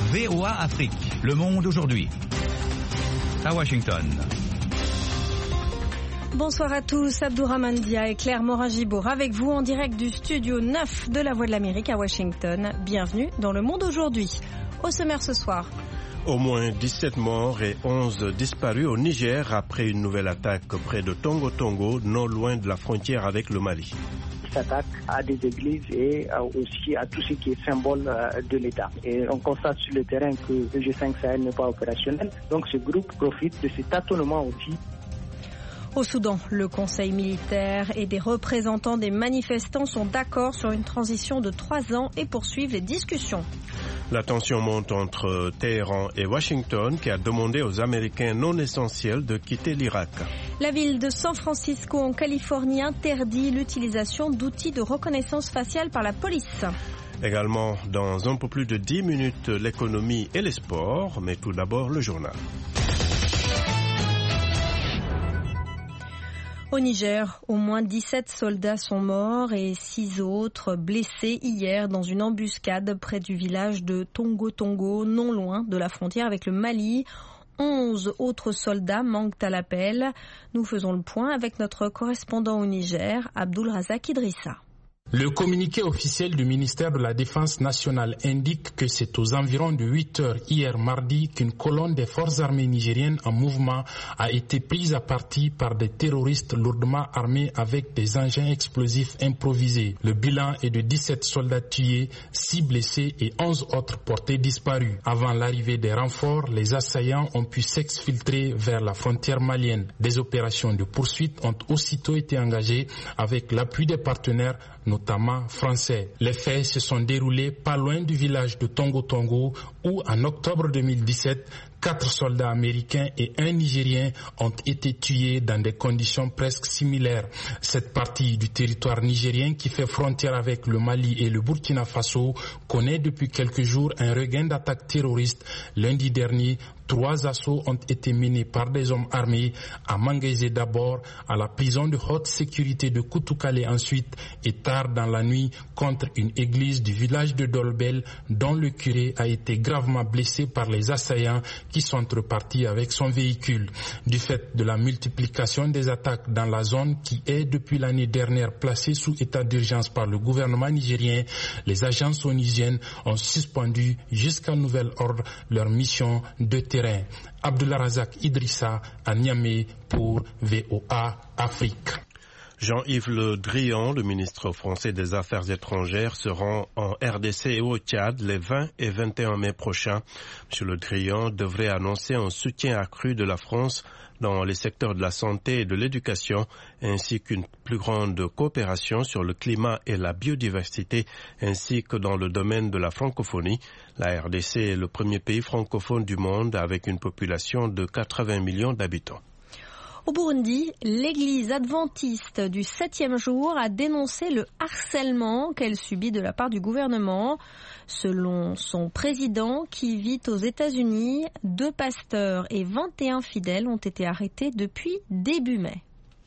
VOA Afrique, le monde aujourd'hui. À Washington. Bonsoir à tous, Abdourahmane Dia et Claire Morin-Gibour avec vous en direct du studio 9 de la Voix de l'Amérique à Washington. Bienvenue dans le monde aujourd'hui. Au sommaire ce soir. Au moins 17 morts et 11 disparus au Niger après une nouvelle attaque près de Tongo Tongo, non loin de la frontière avec le Mali. S'attaque à des églises et aussi à tout ce qui est symbole de l'État. Et on constate sur le terrain que le G5 Sahel n'est pas opérationnel. Donc ce groupe profite de cet tâtonnement aussi. Au Soudan, le Conseil militaire et des représentants des manifestants sont d'accord sur une transition de 3 ans et poursuivent les discussions. La tension monte entre Téhéran et Washington qui a demandé aux Américains non essentiels de quitter l'Irak. La ville de San Francisco en Californie interdit l'utilisation d'outils de reconnaissance faciale par la police. Également, dans un peu plus de 10 minutes, l'économie et les sports, mais tout d'abord le journal. Au Niger, au moins 17 soldats sont morts et 6 autres blessés hier dans une embuscade près du village de Tongo Tongo, non loin de la frontière avec le Mali. 11 autres soldats manquent à l'appel. Nous faisons le point avec notre correspondant au Niger, Abdul Razak Idrissa. Le communiqué officiel du ministère de la Défense nationale indique que c'est aux environs de 8 heures hier mardi qu'une colonne des forces armées nigériennes en mouvement a été prise à partie par des terroristes lourdement armés avec des engins explosifs improvisés. Le bilan est de 17 soldats tués, 6 blessés et 11 autres portés disparus. Avant l'arrivée des renforts, les assaillants ont pu s'exfiltrer vers la frontière malienne. Des opérations de poursuite ont aussitôt été engagées avec l'appui des partenaires, notamment français. Les faits se sont déroulés pas loin du village de Tongo Tongo où, en octobre 2017, 4 soldats américains et 1 Nigérien ont été tués dans des conditions presque similaires. Cette partie du territoire nigérien qui fait frontière avec le Mali et le Burkina Faso connaît depuis quelques jours un regain d'attaques terroristes. Lundi dernier, 3 assauts ont été menés par des hommes armés à Mangaise d'abord, à la prison de haute sécurité de Koutoukale ensuite et tard dans la nuit contre une église du village de Dolbel dont le curé a été gravement blessé par les assaillants qui sont repartis avec son véhicule. Du fait de la multiplication des attaques dans la zone qui est depuis l'année dernière placée sous état d'urgence par le gouvernement nigérien, les agences onisiennes ont suspendu jusqu'à nouvel ordre leur mission de terrain. Abdullah Razak Idrissa à Niamey pour VOA Afrique. Jean-Yves Le Drian, le ministre français des Affaires étrangères, se rend en RDC et au Tchad les 20 et 21 mai prochains. M. Le Drian devrait annoncer un soutien accru de la France dans les secteurs de la santé et de l'éducation, ainsi qu'une plus grande coopération sur le climat et la biodiversité, ainsi que dans le domaine de la francophonie. La RDC est le premier pays francophone du monde avec une population de 80 millions d'habitants. Au Burundi, l'église adventiste du 7e jour a dénoncé le harcèlement qu'elle subit de la part du gouvernement. Selon son président qui vit aux États-Unis, 2 pasteurs et 21 fidèles ont été arrêtés depuis début mai.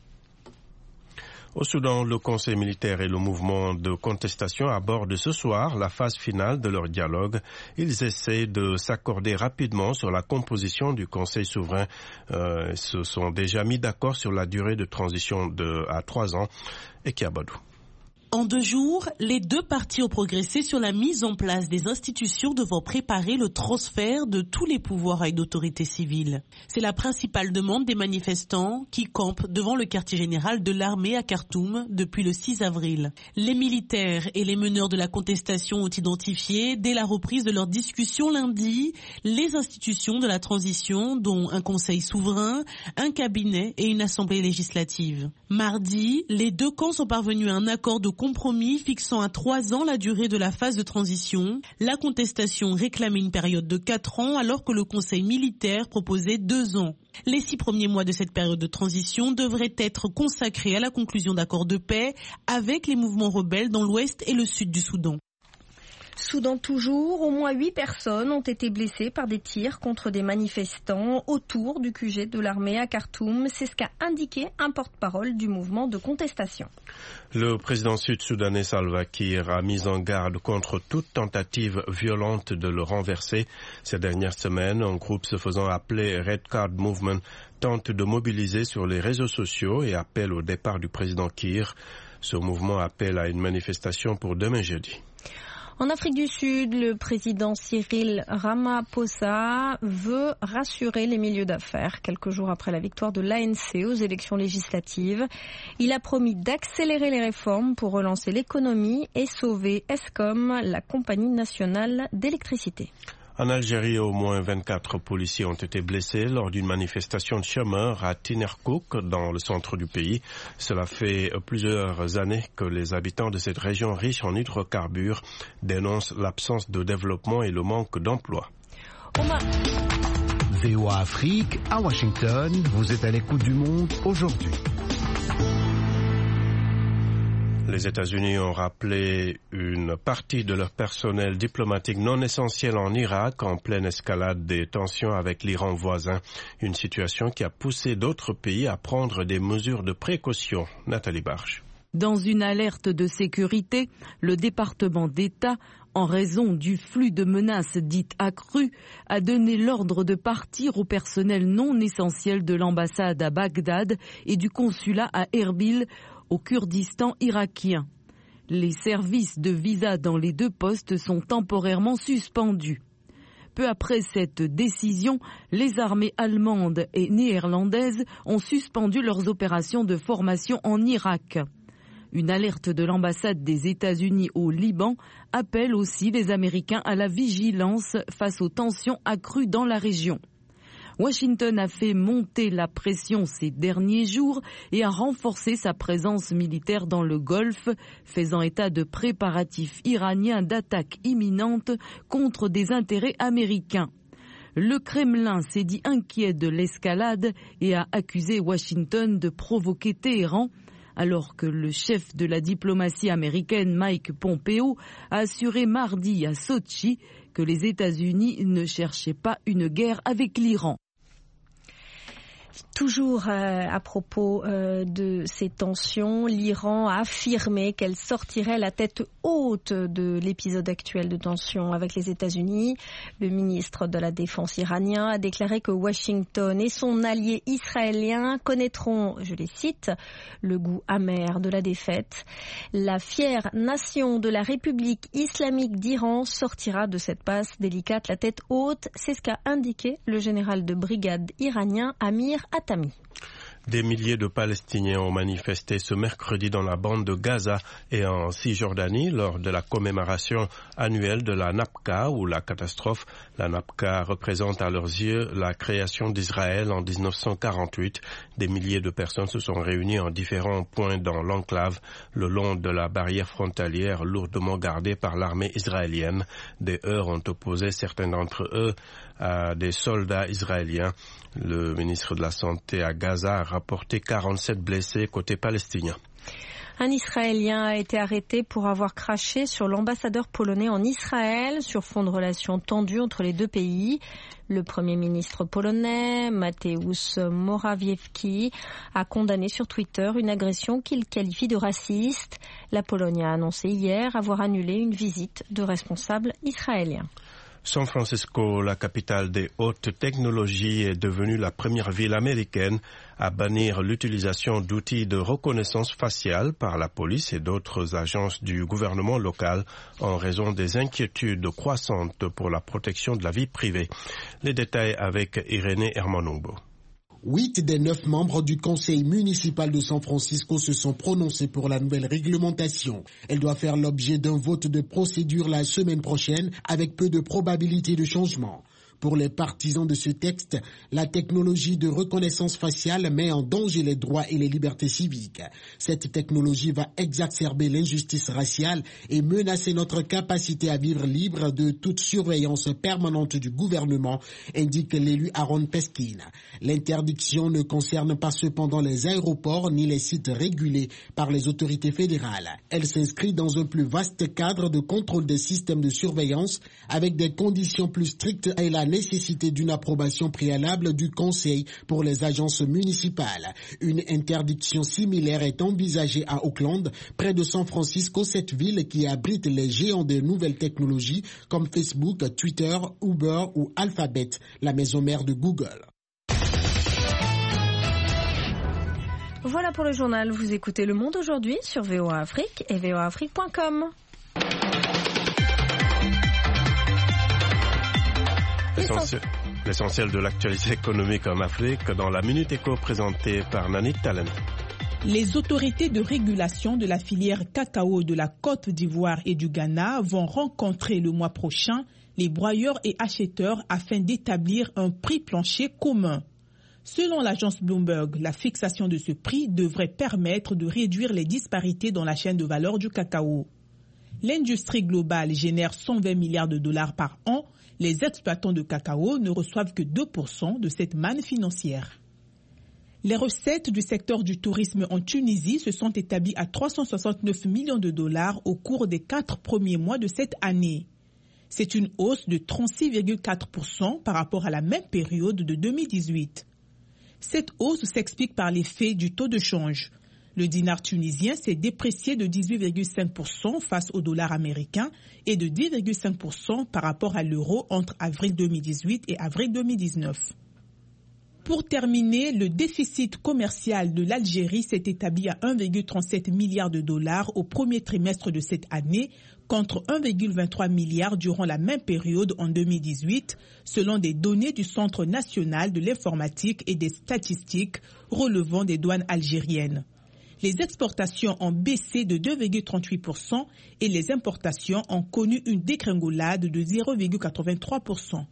Au Soudan, le Conseil militaire et le mouvement de contestation abordent ce soir la phase finale de leur dialogue. Ils essaient de s'accorder rapidement sur la composition du Conseil souverain. Ils se sont déjà mis d'accord sur la durée de transition à 3 ans. Et Kiabadou. En 2 jours, les 2 parties ont progressé sur la mise en place des institutions devant préparer le transfert de tous les pouvoirs à une autorité civile. C'est la principale demande des manifestants qui campent devant le quartier général de l'armée à Khartoum depuis le 6 avril. Les militaires et les meneurs de la contestation ont identifié, dès la reprise de leur discussion lundi, les institutions de la transition, dont un conseil souverain, un cabinet et une assemblée législative. Mardi, les 2 camps sont parvenus à un accord de compromis fixant à 3 ans la durée de la phase de transition. La contestation réclamait une période de 4 ans alors que le Conseil militaire proposait 2 ans. Les 6 premiers mois de cette période de transition devraient être consacrés à la conclusion d'accords de paix avec les mouvements rebelles dans l'ouest et le sud du Soudan. Soudan toujours, au moins 8 personnes ont été blessées par des tirs contre des manifestants autour du QG de l'armée à Khartoum. C'est ce qu'a indiqué un porte-parole du mouvement de contestation. Le président sud-soudanais Salva Kiir a mis en garde contre toute tentative violente de le renverser. Ces dernières semaines, un groupe se faisant appeler Red Card Movement tente de mobiliser sur les réseaux sociaux et appelle au départ du président Kiir. Ce mouvement appelle à une manifestation pour demain jeudi. En Afrique du Sud, le président Cyril Ramaphosa veut rassurer les milieux d'affaires quelques jours après la victoire de l'ANC aux élections législatives. Il a promis d'accélérer les réformes pour relancer l'économie et sauver Eskom, la compagnie nationale d'électricité. En Algérie, au moins 24 policiers ont été blessés lors d'une manifestation de chômeurs à Tinerkouk, dans le centre du pays. Cela fait plusieurs années que les habitants de cette région riche en hydrocarbures dénoncent l'absence de développement et le manque d'emploi. VOA Afrique, à Washington, vous êtes à l'écoute du monde aujourd'hui. Les États-Unis ont rappelé une partie de leur personnel diplomatique non essentiel en Irak en pleine escalade des tensions avec l'Iran voisin. Une situation qui a poussé d'autres pays à prendre des mesures de précaution. Nathalie Barge. Dans une alerte de sécurité, le département d'État, en raison du flux de menaces dites accrues, a donné l'ordre de partir au personnel non essentiel de l'ambassade à Bagdad et du consulat à Erbil, au Kurdistan irakien. Les services de visa dans les deux postes sont temporairement suspendus. Peu après cette décision, les armées allemandes et néerlandaises ont suspendu leurs opérations de formation en Irak. Une alerte de l'ambassade des États-Unis au Liban appelle aussi les Américains à la vigilance face aux tensions accrues dans la région. Washington a fait monter la pression ces derniers jours et a renforcé sa présence militaire dans le Golfe, faisant état de préparatifs iraniens d'attaques imminentes contre des intérêts américains. Le Kremlin s'est dit inquiet de l'escalade et a accusé Washington de provoquer Téhéran, alors que le chef de la diplomatie américaine Mike Pompeo a assuré mardi à Sochi que les États-Unis ne cherchaient pas une guerre avec l'Iran. Toujours à propos de ces tensions, l'Iran a affirmé qu'elle sortirait la tête haute de l'épisode actuel de tensions avec les États-Unis. Le ministre de la Défense iranien a déclaré que Washington et son allié israélien connaîtront, je les cite, le goût amer de la défaite. La fière nation de la République islamique d'Iran sortira de cette passe délicate la tête haute. C'est ce qu'a indiqué le général de brigade iranien Amir Hatami. Des milliers de Palestiniens ont manifesté ce mercredi dans la bande de Gaza et en Cisjordanie lors de la commémoration annuelle de la Nakba ou la catastrophe. La Nakba représente à leurs yeux la création d'Israël en 1948. Des milliers de personnes se sont réunies en différents points dans l'enclave, le long de la barrière frontalière lourdement gardée par l'armée israélienne. Des heurts ont opposé certains d'entre eux à des soldats israéliens. Le ministre de la Santé à Gaza a rapporté 47 blessés côté palestinien. Un Israélien a été arrêté pour avoir craché sur l'ambassadeur polonais en Israël sur fond de relations tendues entre les deux pays. Le Premier ministre polonais, Mateusz Morawiecki, a condamné sur Twitter une agression qu'il qualifie de raciste. La Pologne a annoncé hier avoir annulé une visite de responsables israéliens. San Francisco, la capitale des hautes technologies, est devenue la première ville américaine à bannir l'utilisation d'outils de reconnaissance faciale par la police et d'autres agences du gouvernement local en raison des inquiétudes croissantes pour la protection de la vie privée. Les détails avec Irénée Hermanongo. 8 des 9 membres du conseil municipal de San Francisco se sont prononcés pour la nouvelle réglementation. Elle doit faire l'objet d'un vote de procédure la semaine prochaine avec peu de probabilité de changement. Pour les partisans de ce texte, la technologie de reconnaissance faciale met en danger les droits et les libertés civiques. Cette technologie va exacerber l'injustice raciale et menacer notre capacité à vivre libre de toute surveillance permanente du gouvernement, indique l'élu Aaron Peskin. L'interdiction ne concerne pas cependant les aéroports ni les sites régulés par les autorités fédérales. Elle s'inscrit dans un plus vaste cadre de contrôle des systèmes de surveillance avec des conditions plus strictes et la nécessité d'une approbation préalable du Conseil pour les agences municipales. Une interdiction similaire est envisagée à Auckland, près de San Francisco, cette ville qui abrite les géants des nouvelles technologies comme Facebook, Twitter, Uber ou Alphabet, la maison mère de Google. Voilà pour le journal. Vous écoutez Le Monde aujourd'hui sur VOA Afrique et voaafrique.com. L'essentiel de l'actualité économique en Afrique dans la Minute Éco présentée par Nanit Talen. Les autorités de régulation de la filière cacao de la Côte d'Ivoire et du Ghana vont rencontrer le mois prochain les broyeurs et acheteurs afin d'établir un prix plancher commun. Selon l'agence Bloomberg, la fixation de ce prix devrait permettre de réduire les disparités dans la chaîne de valeur du cacao. L'industrie globale génère 120 milliards de dollars par an. Les exploitants de cacao ne reçoivent que 2% de cette manne financière. Les recettes du secteur du tourisme en Tunisie se sont établies à 369 millions de dollars au cours des 4 premiers mois de cette année. C'est une hausse de 36,4% par rapport à la même période de 2018. Cette hausse s'explique par l'effet du taux de change. Le dinar tunisien s'est déprécié de 18,5% face au dollar américain et de 10,5% par rapport à l'euro entre avril 2018 et avril 2019. Pour terminer, le déficit commercial de l'Algérie s'est établi à 1,37 milliard de dollars au premier trimestre de cette année, contre 1,23 milliard durant la même période en 2018, selon des données du Centre national de l'informatique et des statistiques relevant des douanes algériennes. Les exportations ont baissé de 2,38% et les importations ont connu une dégringolade de 0,83%.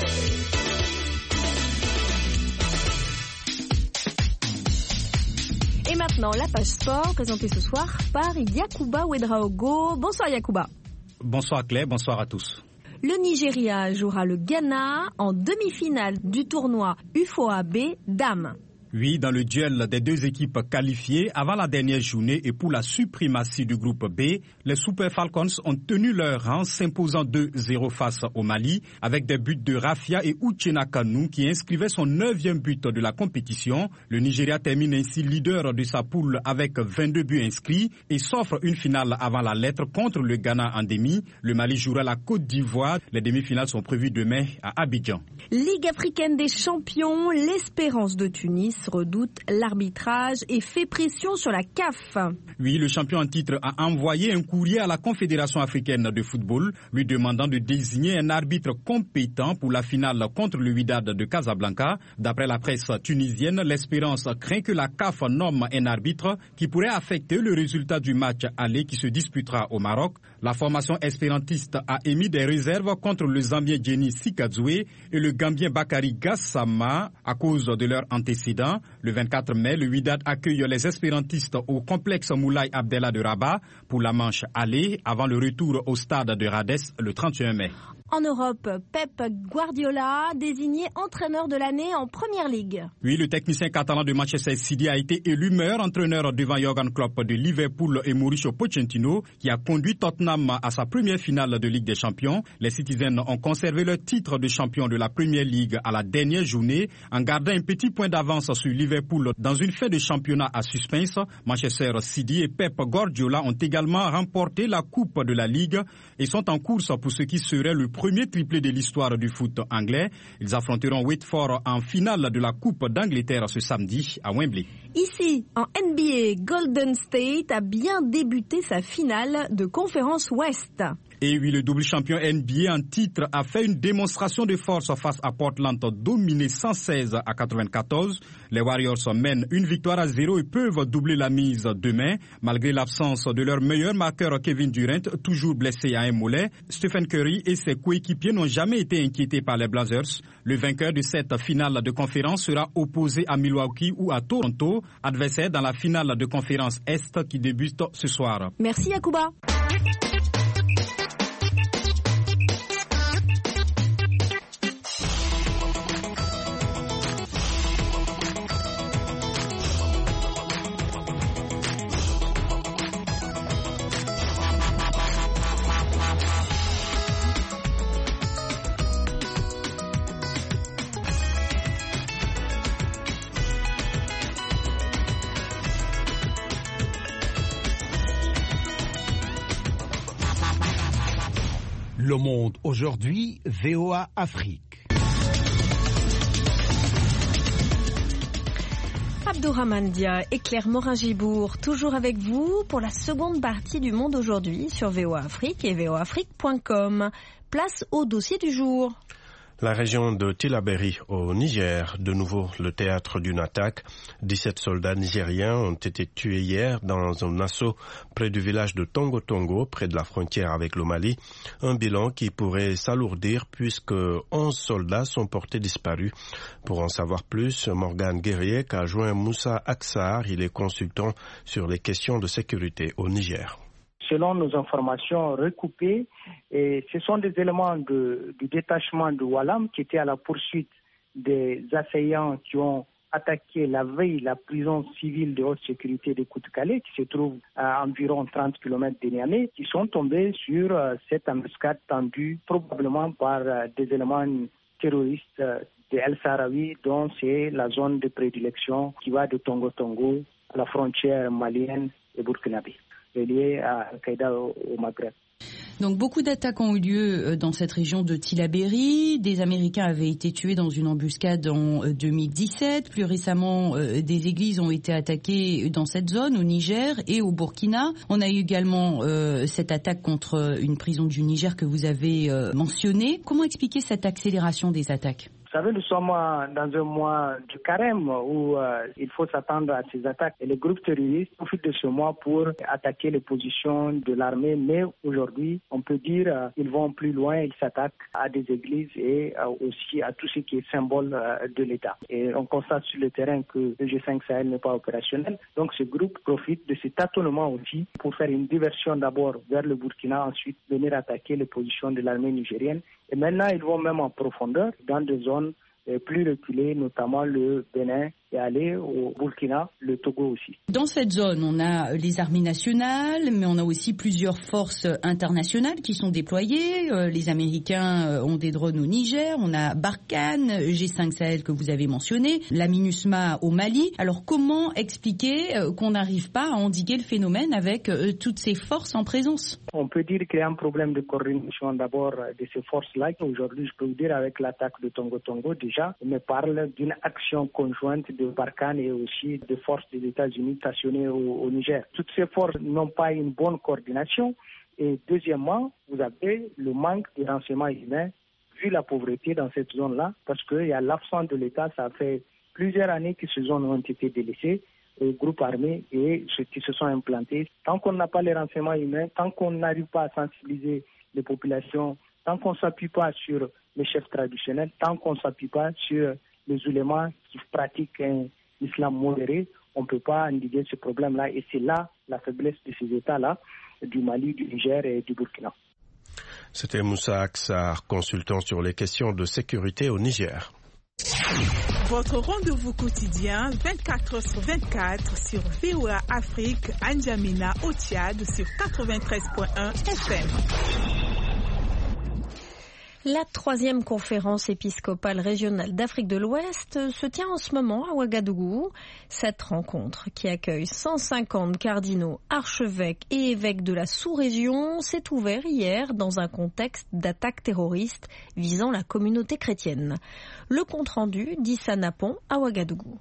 Et maintenant, la page sport, présentée ce soir par Yacouba Ouedraogo. Bonsoir Yacouba. Bonsoir Claire, bonsoir à tous. Le Nigeria jouera le Ghana en demi-finale du tournoi UFOA-B Dames. Oui, dans le duel des deux équipes qualifiées avant la dernière journée et pour la suprématie du groupe B, les Super Falcons ont tenu leur rang, s'imposant 2-0 face au Mali, avec des buts de Rafia et Uchenna Kanu qui inscrivaient son 9e but de la compétition. Le Nigeria termine ainsi leader de sa poule avec 22 buts inscrits et s'offre une finale avant la lettre contre le Ghana en demi. Le Mali jouera la Côte d'Ivoire. Les demi-finales sont prévues demain à Abidjan. Ligue africaine des champions, l'Espérance de Tunis redoute l'arbitrage et fait pression sur la CAF. Oui, le champion en titre a envoyé un courrier à la Confédération africaine de football lui demandant de désigner un arbitre compétent pour la finale contre le Wydad de Casablanca. D'après la presse tunisienne, l'Espérance craint que la CAF nomme un arbitre qui pourrait affecter le résultat du match aller qui se disputera au Maroc. La formation espérantiste a émis des réserves contre le Zambien Jenny Sikazoué et le Gambien Bakary Gassama à cause de leurs antécédents. Le 24 mai, le Wydad accueille les espérantistes au complexe Moulay Abdellah de Rabat pour la manche aller avant le retour au stade de Rades le 31 mai. En Europe, Pep Guardiola, désigné entraîneur de l'année en Première Ligue. Oui, le technicien catalan de Manchester City a été élu meilleur entraîneur devant Jürgen Klopp de Liverpool et Mauricio Pochettino, qui a conduit Tottenham à sa première finale de Ligue des Champions. Les Citizens ont conservé leur titre de champion de la Première Ligue à la dernière journée, en gardant un petit point d'avance sur Liverpool dans une fin de championnat à suspense. Manchester City et Pep Guardiola ont également remporté la Coupe de la Ligue et sont en course pour ce qui serait le premier triplé de l'histoire du foot anglais. Ils affronteront Watford en finale de la Coupe d'Angleterre ce samedi à Wembley. Ici, en NBA, Golden State a bien débuté sa finale de conférence Ouest. Et oui, le double champion NBA en titre a fait une démonstration de force face à Portland, dominé 116-94. Les Warriors mènent une victoire à 0 et peuvent doubler la mise demain, malgré l'absence de leur meilleur marqueur Kevin Durant, toujours blessé à un mollet. Stephen Curry et ses coéquipiers n'ont jamais été inquiétés par les Blazers. Le vainqueur de cette finale de conférence sera opposé à Milwaukee ou à Toronto, adversaire dans la finale de conférence Est qui débute ce soir. Merci Yacouba. Le Monde aujourd'hui, VOA Afrique. Abdourahmane Dia et Claire Morin-Gibourg, toujours avec vous pour la seconde partie du Monde aujourd'hui sur VOA Afrique et voaafrique.com. Place au dossier du jour. La région de Tillabéri au Niger, de nouveau le théâtre d'une attaque. 17 soldats nigériens ont été tués hier dans un assaut près du village de Tongo Tongo, près de la frontière avec le Mali. Un bilan qui pourrait s'alourdir puisque 11 soldats sont portés disparus. Pour en savoir plus, Morgane Guerrier a joint Moussa Aksar, il est consultant sur les questions de sécurité au Niger. Selon nos informations recoupées, et ce sont des éléments du détachement de Walam qui étaient à la poursuite des assaillants qui ont attaqué la veille la prison civile de haute sécurité de Kout-Kalé, qui se trouve à environ 30 km de Niamey, qui sont tombés sur cette embuscade tendue probablement par des éléments terroristes de El Sahraoui, dont c'est la zone de prédilection qui va de Tongo Tongo à la frontière malienne et burkinabé, lié à Al-Qaïda au Maghreb. Donc beaucoup d'attaques ont eu lieu dans cette région de Tillabéri. Des Américains avaient été tués dans une embuscade en 2017. Plus récemment, des églises ont été attaquées dans cette zone, au Niger et au Burkina. On a eu également cette attaque contre une prison du Niger que vous avez mentionnée. Comment expliquer cette accélération des attaques ? Vous savez, nous sommes dans un mois de carême où il faut s'attendre à ces attaques. Et les groupes terroristes profitent de ce mois pour attaquer les positions de l'armée. Mais aujourd'hui, on peut dire qu'ils vont plus loin. Ils s'attaquent à des églises et aussi à tout ce qui est symbole de l'État. Et on constate sur le terrain que le G5 Sahel n'est pas opérationnel. Donc ce groupe profite de cet tâtonnement aussi pour faire une diversion d'abord vers le Burkina, ensuite venir attaquer les positions de l'armée nigérienne. Et maintenant, ils vont même en profondeur dans des zones plus reculées, notamment le Bénin et aller au Burkina, le Togo aussi. Dans cette zone, on a les armées nationales, mais on a aussi plusieurs forces internationales qui sont déployées. Les Américains ont des drones au Niger, on a Barkhane, G5 Sahel que vous avez mentionné, la MINUSMA au Mali. Alors comment expliquer qu'on n'arrive pas à endiguer le phénomène avec toutes ces forces en présence ? On peut dire qu'il y a un problème de coordination d'abord de ces forces-là. Aujourd'hui, je peux vous dire avec l'attaque de Tongo Tongo, déjà, on me parle d'une action conjointe de Barkhane et aussi des forces des États-Unis stationnées au Niger. Toutes ces forces n'ont pas une bonne coordination. Et deuxièmement, vous avez le manque de renseignements humains vu la pauvreté dans cette zone-là, parce qu'il y a l'absence de l'État. Ça fait plusieurs années que ces zones ont été délaissées aux groupes armés et ceux qui se sont implantés. Tant qu'on n'a pas les renseignements humains, tant qu'on n'arrive pas à sensibiliser les populations, tant qu'on ne s'appuie pas sur les chefs traditionnels, tant qu'on ne s'appuie pas sur les ulémas qui pratiquent un islam modéré, on ne peut pas endiguer ce problème-là. Et c'est là la faiblesse de ces États-là, du Mali, du Niger et du Burkina. C'était Moussa Aksar, consultant sur les questions de sécurité au Niger. Votre rendez-vous quotidien 24h/24 sur VOA Afrique, à N'Djamena au Tchad sur 93.1 FM. La 3e conférence épiscopale régionale d'Afrique de l'Ouest se tient en ce moment à Ouagadougou. Cette rencontre, qui accueille 150 cardinaux, archevêques et évêques de la sous-région, s'est ouverte hier dans un contexte d'attaque terroriste visant la communauté chrétienne. Le compte-rendu d'Issa Napon à Ouagadougou.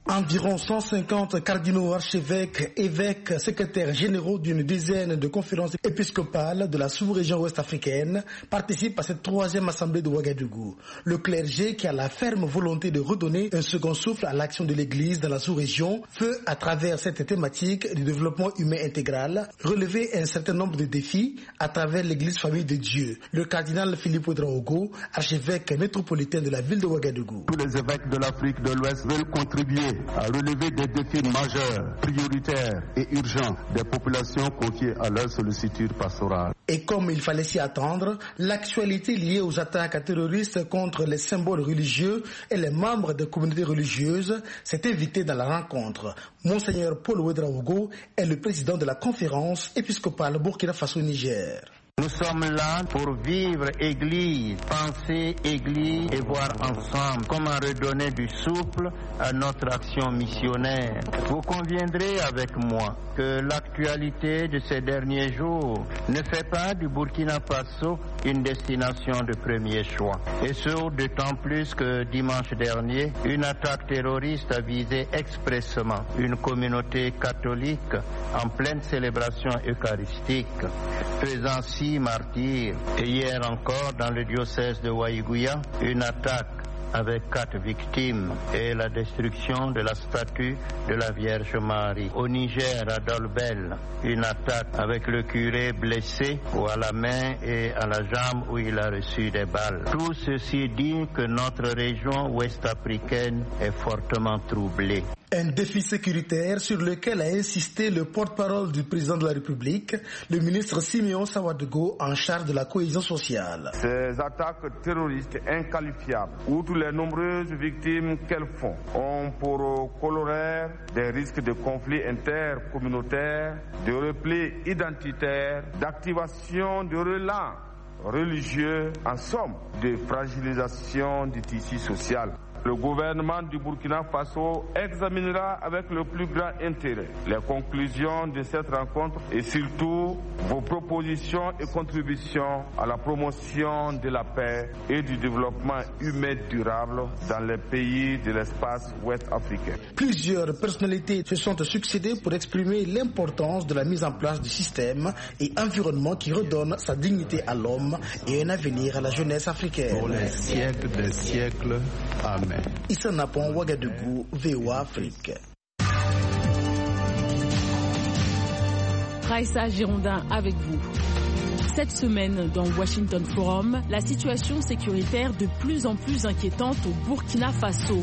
Environ 150 cardinaux, archevêques, évêques, secrétaires généraux d'une dizaine de conférences épiscopales de la sous-région ouest-africaine participent à cette 3e assemblée de Ouagadougou. Le clergé, qui a la ferme volonté de redonner un second souffle à l'action de l'Église dans la sous-région, veut, à travers cette thématique du développement humain intégral, relever un certain nombre de défis à travers l'Église famille de Dieu. Le cardinal Philippe Ouedraogo, archevêque métropolitain de la ville de Ouagadougou. Tous les évêques de l'Afrique de l'Ouest veulent contribuer à relever des défis majeurs, prioritaires et urgents des populations confiées à leur sollicitude pastorale. Et comme il fallait s'y attendre, l'actualité liée aux attaques terroristes contre les symboles religieux et les membres des communautés religieuses s'est invité dans la rencontre. Monseigneur Paul Ouedraogo est le président de la conférence épiscopale Burkina Faso-Niger. Nous sommes là pour vivre Église, penser Église et voir ensemble comment redonner du souffle à notre action missionnaire. Vous conviendrez avec moi que l'actualité de ces derniers jours ne fait pas du Burkina Faso une destination de premier choix. Et ce, d'autant plus que dimanche dernier, une attaque terroriste a visé expressément une communauté catholique en pleine célébration eucharistique, faisant 6 martyrs. Et hier encore, dans le diocèse de Waïgouya, une attaque avec 4 victimes et la destruction de la statue de la Vierge Marie. Au Niger, à Dolbel, une attaque avec le curé blessé ou à la main et à la jambe où il a reçu des balles. Tout ceci dit que notre région ouest-africaine est fortement troublée. Un défi sécuritaire sur lequel a insisté le porte-parole du président de la République, le ministre Simeon Sawadogo, en charge de la cohésion sociale. Ces attaques terroristes inqualifiables, outre les nombreuses victimes qu'elles font, ont pour corollaire des risques de conflits intercommunautaires, de repli identitaire, d'activation de relents religieux, en somme, de fragilisation du tissu social. Le gouvernement du Burkina Faso examinera avec le plus grand intérêt les conclusions de cette rencontre et surtout vos propositions et contributions à la promotion de la paix et du développement humain durable dans les pays de l'espace ouest africain. Plusieurs personnalités se sont succédées pour exprimer l'importance de la mise en place du système et environnement qui redonne sa dignité à l'homme et un avenir à la jeunesse africaine. Pour les siècles des siècles. Amen. Issa Napon, Ouagadougou, VOA Afrique. Raissa Girondin avec vous. Cette semaine, dans Washington Forum, la situation sécuritaire de plus en plus inquiétante au Burkina Faso.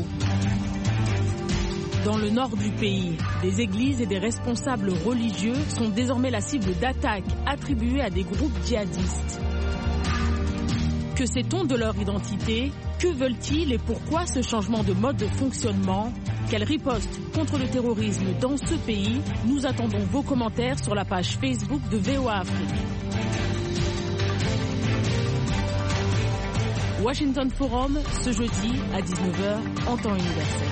Dans le nord du pays, des églises et des responsables religieux sont désormais la cible d'attaques attribuées à des groupes djihadistes. Que sait-on de leur identité? Que veulent-ils et pourquoi ce changement de mode de fonctionnement? Quelle riposte contre le terrorisme dans ce pays? Nous attendons vos commentaires sur la page Facebook de VOA Afrique. Washington Forum, ce jeudi à 19h en temps universel.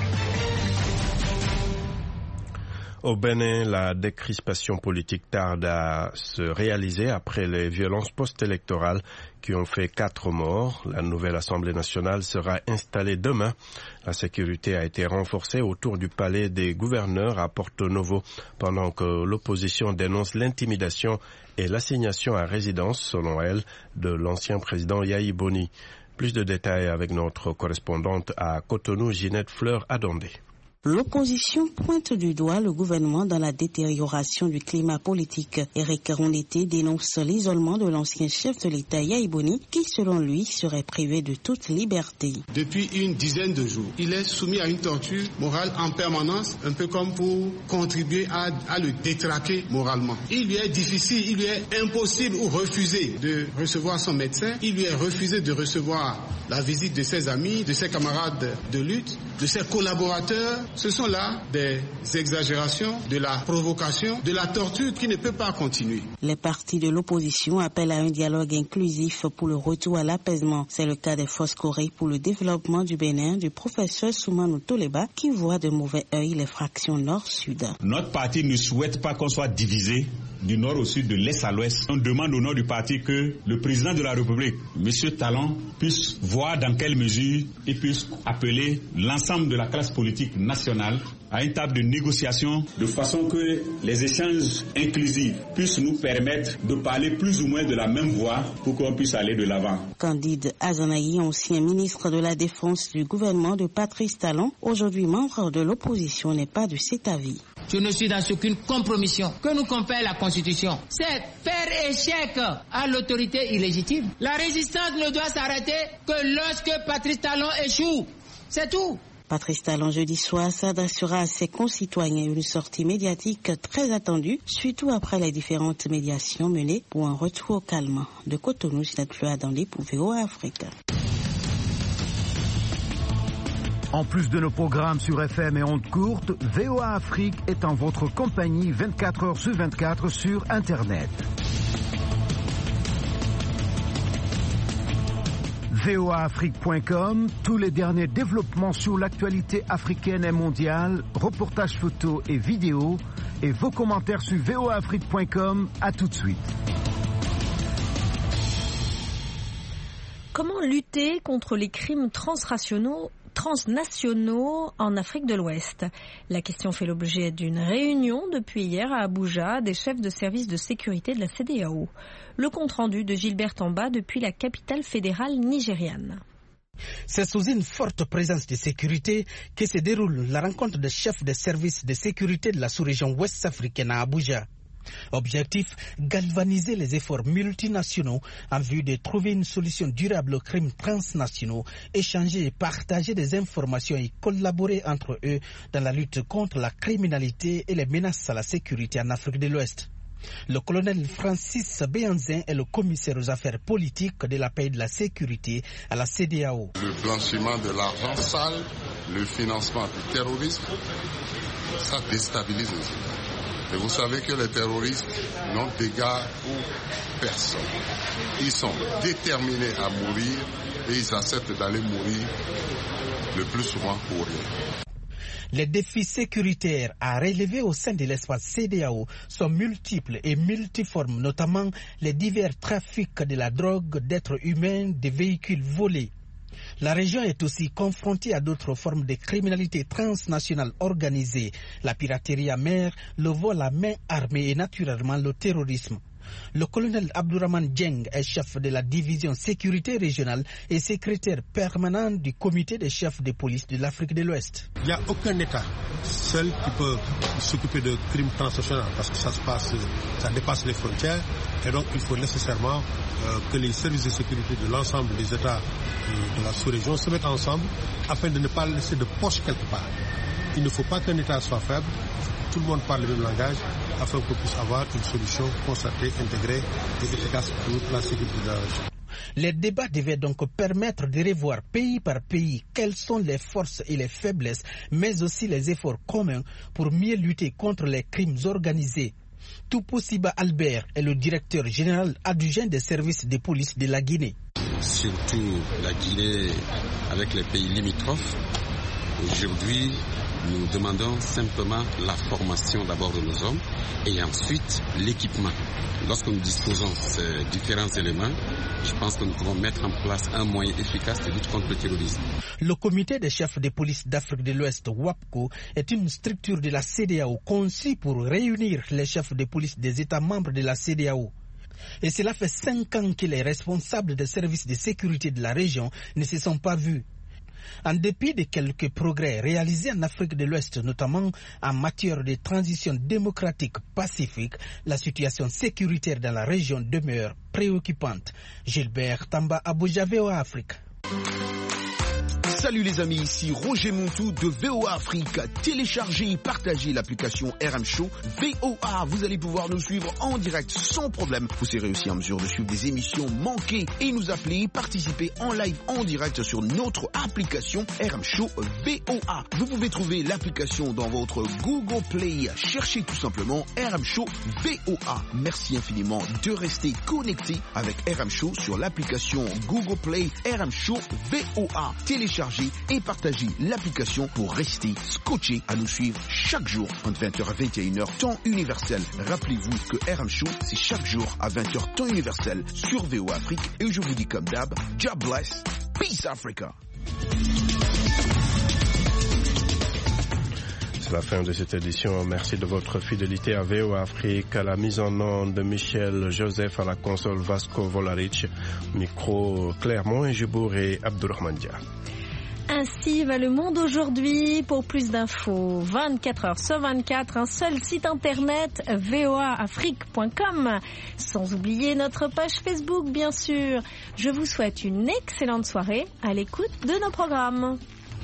Au Bénin, la décrispation politique tarde à se réaliser après les violences post-électorales qui ont fait 4 morts. La nouvelle Assemblée nationale sera installée demain. La sécurité a été renforcée autour du palais des gouverneurs à Porto Novo pendant que l'opposition dénonce l'intimidation et l'assignation à résidence, selon elle, de l'ancien président Yahi Boni. Plus de détails avec notre correspondante à Cotonou, Ginette Fleur-Adondé. L'opposition pointe du doigt le gouvernement dans la détérioration du climat politique. Eric Rondeté dénonce l'isolement de l'ancien chef de l'État Yahi Boni qui, selon lui, serait privé de toute liberté. Depuis une dizaine de jours, il est soumis à une torture morale en permanence, un peu comme pour contribuer à le détraquer moralement. Il lui est difficile, il lui est impossible ou refusé de recevoir son médecin, il lui est refusé de recevoir la visite de ses amis, de ses camarades de lutte, de ses collaborateurs. Ce sont là des exagérations, de la provocation, de la torture qui ne peut pas continuer. Les partis de l'opposition appellent à un dialogue inclusif pour le retour à l'apaisement. C'est le cas des Forces Corées pour le développement du Bénin du professeur Soumano Toleba qui voit de mauvais œil les fractions nord-sud. Notre parti ne souhaite pas qu'on soit divisé du nord au sud, de l'est à l'ouest. On demande au nom du parti que le président de la République, M. Talon, puisse voir dans quelle mesure il puisse appeler l'ensemble de la classe politique nationale à une table de négociation de façon que les échanges inclusifs puissent nous permettre de parler plus ou moins de la même voix pour qu'on puisse aller de l'avant. Candide Azanaï, ancien ministre de la Défense du gouvernement de Patrice Talon, aujourd'hui membre de l'opposition, n'est pas de cet avis. Je ne suis dans aucune compromission que nous confère la Constitution. C'est faire échec à l'autorité illégitime. La résistance ne doit s'arrêter que lorsque Patrice Talon échoue. C'est tout. Patrice Talon, jeudi soir, s'adressera à ses concitoyens, une sortie médiatique très attendue, surtout après les différentes médiations menées pour un retour au calme. De Cotonou, Ginette Fleur dans les VOA Afrique. En plus de nos programmes sur FM et ondes courtes, VOA Afrique est en votre compagnie 24 heures sur 24 sur Internet. voaafrique.com, tous les derniers développements sur l'actualité africaine et mondiale, reportages photos et vidéos, et vos commentaires sur voaafrique.com. À tout de suite. Comment lutter contre les crimes transnationaux en Afrique de l'Ouest? La question fait l'objet d'une réunion depuis hier à Abuja des chefs de service de sécurité de la CEDEAO. Le compte-rendu de Gilbert Tamba depuis la capitale fédérale nigériane. C'est sous une forte présence de sécurité que se déroule la rencontre des chefs de service de sécurité de la sous-région ouest-africaine à Abuja. Objectif, galvaniser les efforts multinationaux en vue de trouver une solution durable aux crimes transnationaux, échanger et partager des informations et collaborer entre eux dans la lutte contre la criminalité et les menaces à la sécurité en Afrique de l'Ouest. Le colonel Francis Béanzin est le commissaire aux affaires politiques de la paix et de la sécurité à la CEDEAO. Le blanchiment de l'argent sale, le financement du terrorisme, ça déstabilise les États. Et vous savez que les terroristes n'ont d'égard pour personne. Ils sont déterminés à mourir et ils acceptent d'aller mourir le plus souvent pour rien. Les défis sécuritaires à relever au sein de l'espace CEDEAO sont multiples et multiformes, notamment les divers trafics de la drogue, d'êtres humains, de véhicules volés. La région est aussi confrontée à d'autres formes de criminalité transnationale organisée, la piraterie à mer, le vol à main armée et naturellement le terrorisme. Le colonel Abdourahmane Dieng est chef de la division sécurité régionale et secrétaire permanent du comité des chefs de police de l'Afrique de l'Ouest. Il n'y a aucun État seul qui peut s'occuper de crimes transnationaux parce que ça dépasse les frontières et donc il faut nécessairement que les services de sécurité de l'ensemble des États de la sous-région se mettent ensemble afin de ne pas laisser de poche quelque part. Il ne faut pas qu'un État soit faible, tout le monde parle le même langage afin qu'on puisse avoir une solution concertée, intégrée et efficace pour la sécurité de la région. Les débats devaient donc permettre de revoir pays par pays quelles sont les forces et les faiblesses, mais aussi les efforts communs pour mieux lutter contre les crimes organisés. Tuposiba Albert est le directeur général adjoint des services de police de la Guinée. Surtout la Guinée avec les pays limitrophes. Aujourd'hui, nous demandons simplement la formation d'abord de nos hommes et ensuite l'équipement. Lorsque nous disposons de ces différents éléments, je pense que nous pouvons mettre en place un moyen efficace de lutte contre le terrorisme. Le comité des chefs de police d'Afrique de l'Ouest, WAPCO, est une structure de la CEDEAO conçue pour réunir les chefs de police des États membres de la CEDEAO. Et cela fait 5 ans que les responsables des services de sécurité de la région ne se sont pas vus. En dépit de quelques progrès réalisés en Afrique de l'Ouest, notamment en matière de transition démocratique pacifique, la situation sécuritaire dans la région demeure préoccupante. Gilbert Tamba, Abuja, VOA Afrique. Salut les amis, ici Roger Montou de VOA Afrique. Téléchargez et partagez l'application RM Show VOA. Vous allez pouvoir nous suivre en direct sans problème. Vous serez aussi en mesure de suivre des émissions manquées et nous appeler, participer en live en direct sur notre application RM Show VOA. Vous pouvez trouver l'application dans votre Google Play. Cherchez tout simplement RM Show VOA. Merci infiniment de rester connecté avec RM Show sur l'application Google Play RM Show VOA. Téléchargez téléchargez et partagez l'application pour rester scotché à nous suivre chaque jour entre 20h à 21h, temps universel. Rappelez-vous que RM Show, c'est chaque jour à 20h, temps universel sur VOA Afrique. Et je vous dis comme d'hab, God bless, peace Africa. C'est la fin de cette édition. Merci de votre fidélité à VOA Afrique. À la mise en onde de Michel Joseph, à la console Vasco Volaric, micro Clermont et Jibour et Abdourahmane Dia. Ainsi va le monde aujourd'hui. Pour plus d'infos, 24 heures sur 24, un seul site internet, voaafrique.com. Sans oublier notre page Facebook, bien sûr. Je vous souhaite une excellente soirée à l'écoute de nos programmes.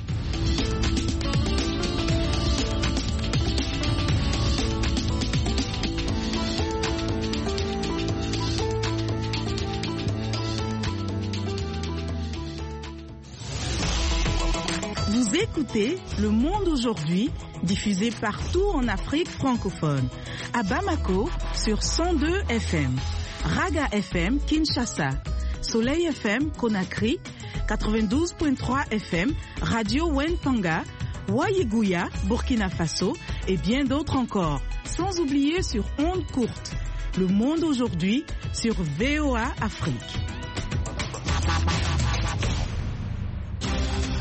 Vous écoutez Le Monde aujourd'hui, diffusé partout en Afrique francophone. À Bamako, sur 102 FM. Raga FM, Kinshasa. Soleil FM, Conakry. 92.3 FM, Radio Wentanga. Wayigouya, Burkina Faso. Et bien d'autres encore. Sans oublier sur ondes courtes. Le Monde aujourd'hui, sur VOA Afrique.